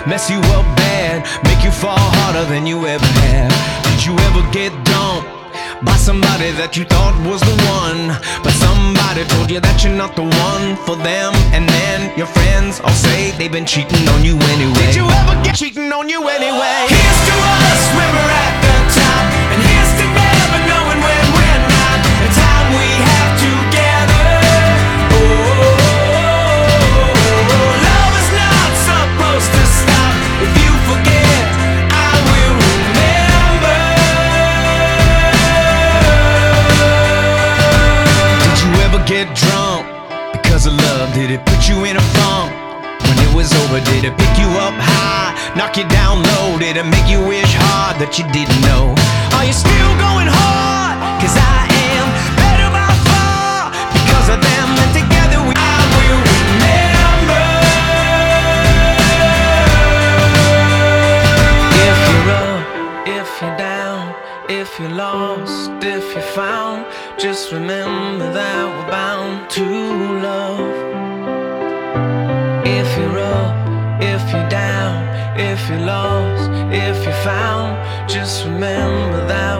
mess you up bad, make you fall harder than you ever have? Did you ever get dumped by somebody that you thought was the one, but somebody told you that you're not the one for them, and then your friends all say they've been cheating on you anyway? Did you ever get cheating on you anyway? Here's to us when we're at the top, and here's to never knowing when we're not, the time we have together. Love is not supposed to stop. If you forget, I will remember. Did you ever get drunk because of love? Did it put you in a funk? When it was over, did it pick you up high, knock you down low? Did it make you wish hard that you didn't know? Are you still going hard? 'Cause I am better by far because of them, and together I will remember. If you're up, if you're down, if you're lost, if you're found, just remember that we're bound to love. If you're up, if you're down, if you're lost, if you're found, just remember that